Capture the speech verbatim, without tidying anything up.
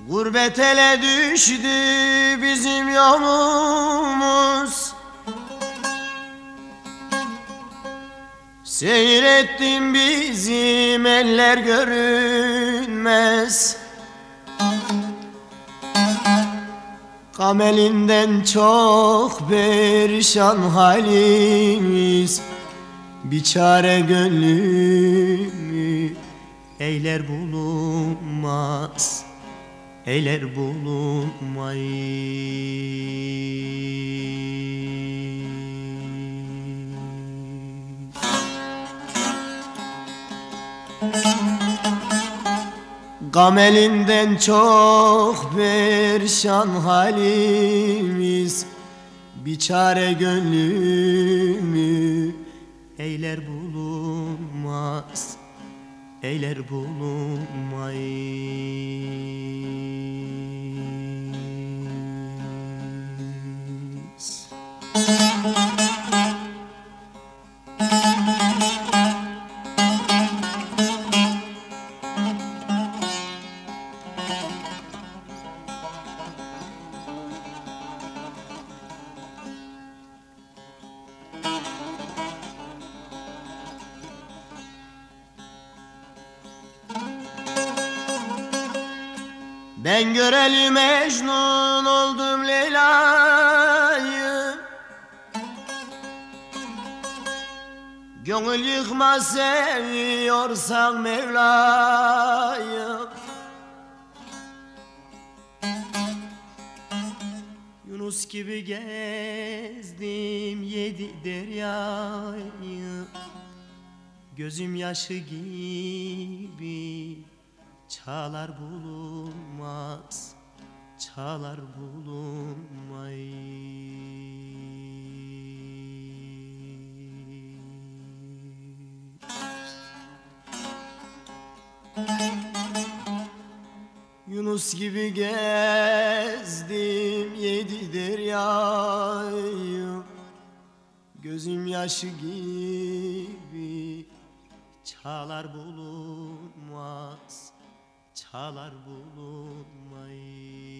Gurbet ele düştü bizim yolumuz. Seyrettim bizim eller görünmez. Gam elinden çok perişan halimiz. Bir çare gönlümü eyler bulunmaz, eyler bulunmayız. Gam elinden çok perişan halimiz. Bir çare gönlümü eyler bulunmaz, eyler bulunmayız. Ben göreli Mecnun oldum Leyla'yı. Gönül yıkma seviyorsan Mevla'yı. Yunus gibi gezdim yedi deryayı. Gözüm yaşı gibi çağlar bulunmaz, çağlar bulunmayız. Yunus gibi gezdim yedi deryayı. Gözüm yaşı gibi çağlar bulunmaz, çağlar bulunmayız.